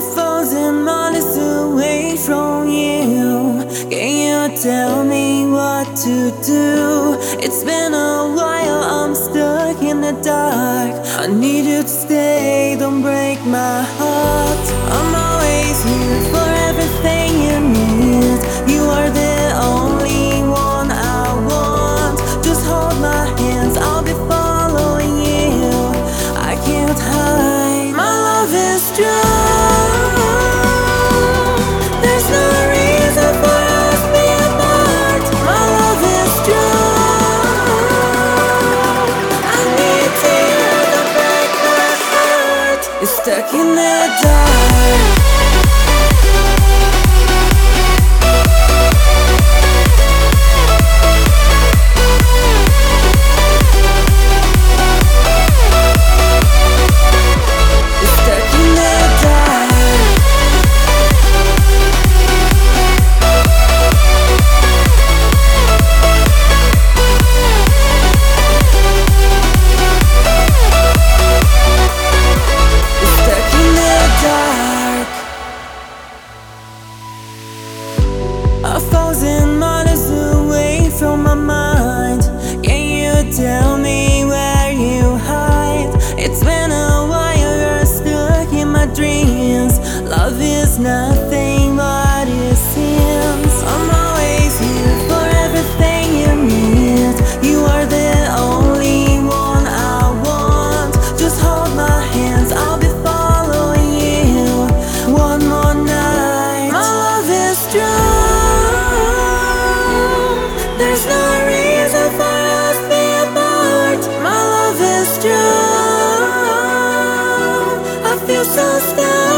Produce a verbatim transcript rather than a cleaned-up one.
thousand miles away from you. Can you tell me what to do? It's been a while, I'm stuck in the dark. I need you to stay, don't break my heart. I'm always here for everything you need. You are the only one I want. Just hold my hands, I'll be following you. I can't hide, my love is strong. There's no reason for us to be apart. My love is strong. I need you to break my heart. You're stuck in the dark. A thousand miles away from my mind. Can you tell me where you hide? It's been a while, you're stuck in my dreams. Love is nothing but it seems. I'm always here for everything you need. You are the only one I want. Just hold my hands, I'll be following you. One more night, my love is strong. There's no reason for us to be apart. My love is strong. I feel so stuck.